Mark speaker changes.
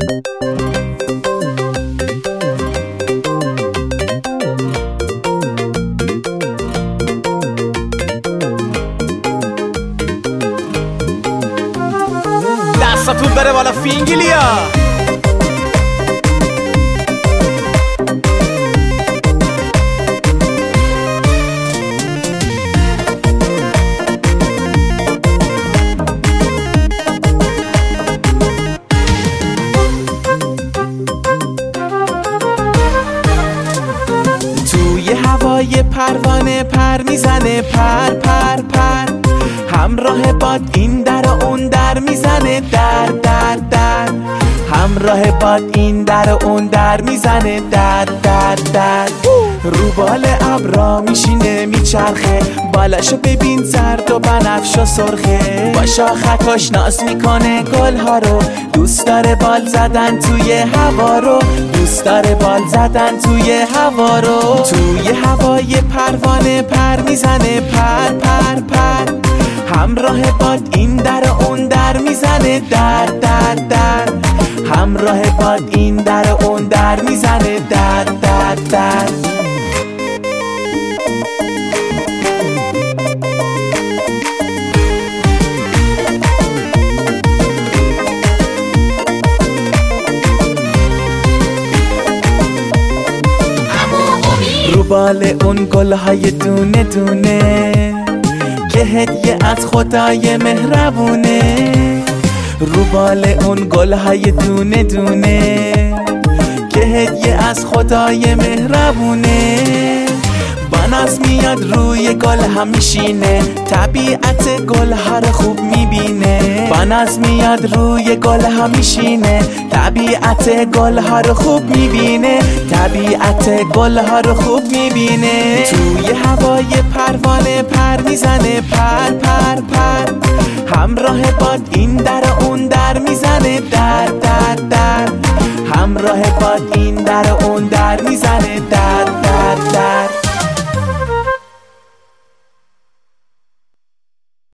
Speaker 1: دستتون بره بالا فینگلیا. توی هوای پروانه پر میزنه پر پر پر، همراه باد این در و اون در میزنه در در در، همراه باد این در و اون در میزنه در در در. رو بال ابرا میشینه میچرخه، بالاشو ببین زرد و بنفش و سرخه، با شاخکاش ناز میکنه گلها رو، دوست داره بال زدن توی هوا رو، دوست داره بال زدن توی هوا رو. توی هوای پروانه پر میزنه پر پر پر، همراه باد این در و اون در میزنه در در در، همراه باد این در و اون در میزنه در در در. رو بال اون گلهای دونه دونه که هدیه از خدای مهربونه، رو بال اون گلهای دونه دونه که هدیه از خدای مهربونه. بناز میاد روی گل هم میشینه، طبیعت گل ها رو خوب میبینه. بناز میاد روی گل هم میشینه، طبیعت گل ها رو خوب میبینه، طبیعت گل ها رو خوب میبینه. توی هوای پروانه پر میزنه پر پر پر، همراه باد این در و اون در میزنه در در در، همراه باد این در و اون در میزنه در